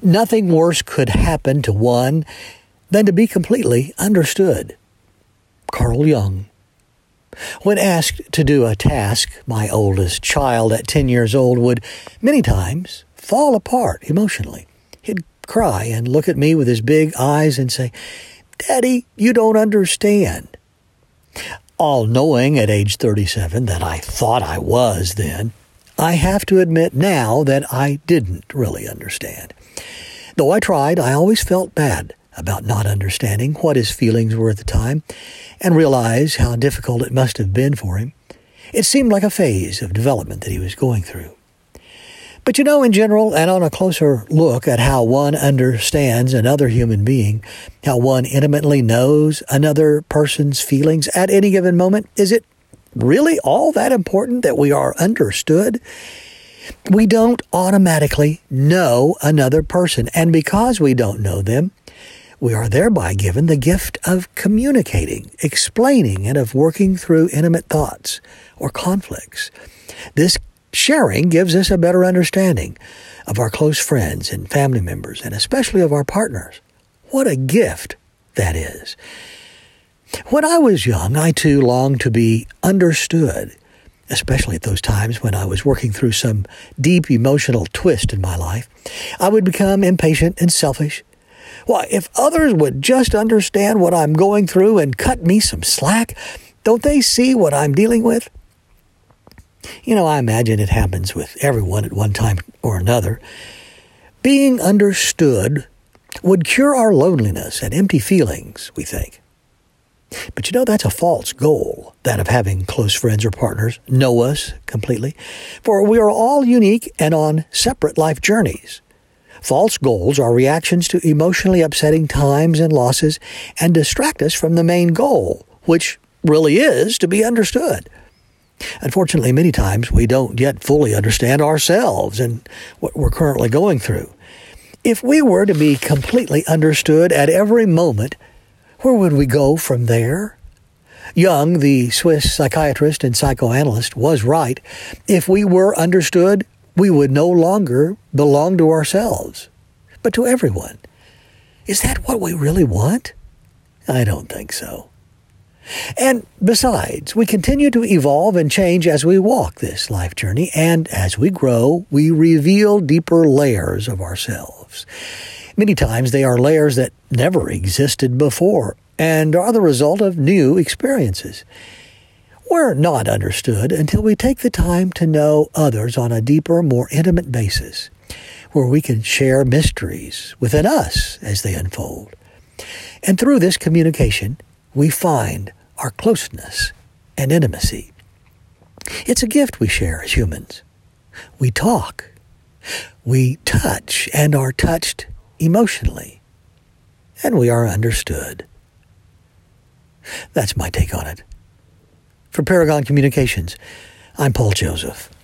Nothing worse could happen to one than to be completely understood. Carl Jung. When asked to do a task, my oldest child at 10 years old would many times fall apart emotionally. He'd cry and look at me with his big eyes and say, "Daddy, you don't understand." All knowing at age 37 that I thought I was then, I have to admit now that I didn't really understand. Though I tried, I always felt bad about not understanding what his feelings were at the time and realized how difficult it must have been for him. It seemed like a phase of development that he was going through. But in general, and on a closer look at how one understands another human being, how one intimately knows another person's feelings at any given moment, is it really all that important that we are understood? We don't automatically know another person, and because we don't know them, we are thereby given the gift of communicating, explaining, and of working through intimate thoughts or conflicts. This sharing gives us a better understanding of our close friends and family members, and especially of our partners. What a gift that is. When I was young, I too longed to be understood, especially at those times when I was working through some deep emotional twist in my life. I would become impatient and selfish. Why, if others would just understand what I'm going through and cut me some slack, don't they see what I'm dealing with? I imagine it happens with everyone at one time or another. Being understood would cure our loneliness and empty feelings, we think. But that's a false goal, that of having close friends or partners know us completely. For we are all unique and on separate life journeys. False goals are reactions to emotionally upsetting times and losses and distract us from the main goal, which really is to be understood. Unfortunately, many times we don't yet fully understand ourselves and what we're currently going through. If we were to be completely understood at every moment, where would we go from there? Jung, the Swiss psychiatrist and psychoanalyst, was right. If we were understood, we would no longer belong to ourselves, but to everyone. Is that what we really want? I don't think so. And besides, we continue to evolve and change as we walk this life journey, and as we grow, we reveal deeper layers of ourselves. Many times they are layers that never existed before and are the result of new experiences. We're not understood until we take the time to know others on a deeper, more intimate basis, where we can share mysteries within us as they unfold. And through this communication, we find our closeness and intimacy. It's a gift we share as humans. We talk, we touch, and are touched emotionally, and we are understood. That's my take on it. For Paragon Communications, I'm Paul Joseph.